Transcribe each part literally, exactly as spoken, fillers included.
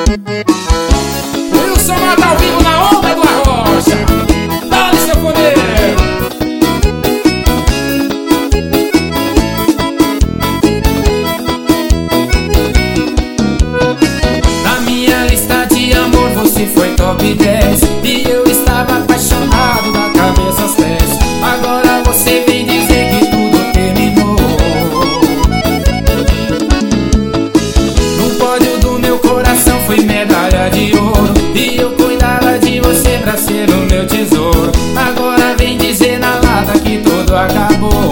Wilson Mota ao vivo na onda do Arrocha. Dá-lhe, seu poder. Na minha lista de amor você foi top dez, e eu estava apaixonado da cabeça aos pés. Agora você vem dizer que tudo terminou. No pódio do meu coração foi medalha de ouro, e eu cuidava de você pra ser o meu tesouro. Agora vem dizer na lata que tudo acabou.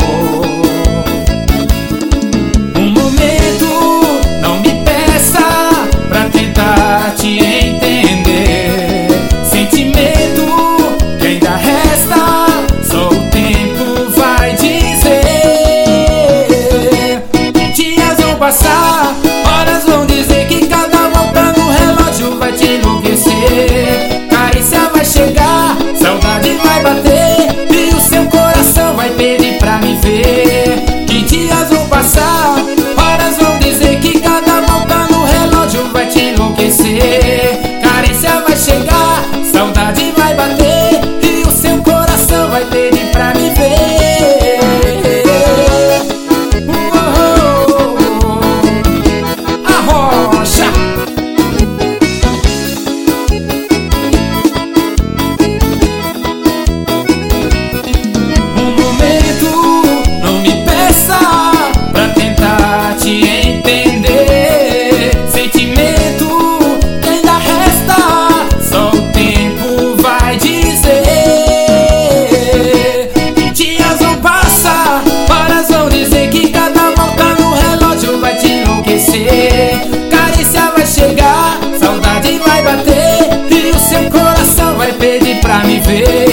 Um momento, não me peça pra tentar te entender. Sentimento que ainda resta, só o tempo vai dizer. Dias vão passar, horas vão dizer que cada volta no relógio vai te enlouquecer. Carícia vai chegar, saudade vai bater, e o seu coração vai pedir pra me ver. Que dias vão passar, horas vão dizer que cada volta no relógio vai te enlouquecer. Carícia vai chegar, saudade vai bater, e o seu coração vai pedir pra me ver. Arrocha. Um momento, não me peça pra tentar te entender. Sentimento que ainda resta, só o tempo vai dizer. Que dias vão passar, horas vão dizer que cada volta no relógio vai te enlouquecer. Carícia vai chegar, saudade vai bater, e o seu coração vai pedir pra me ver.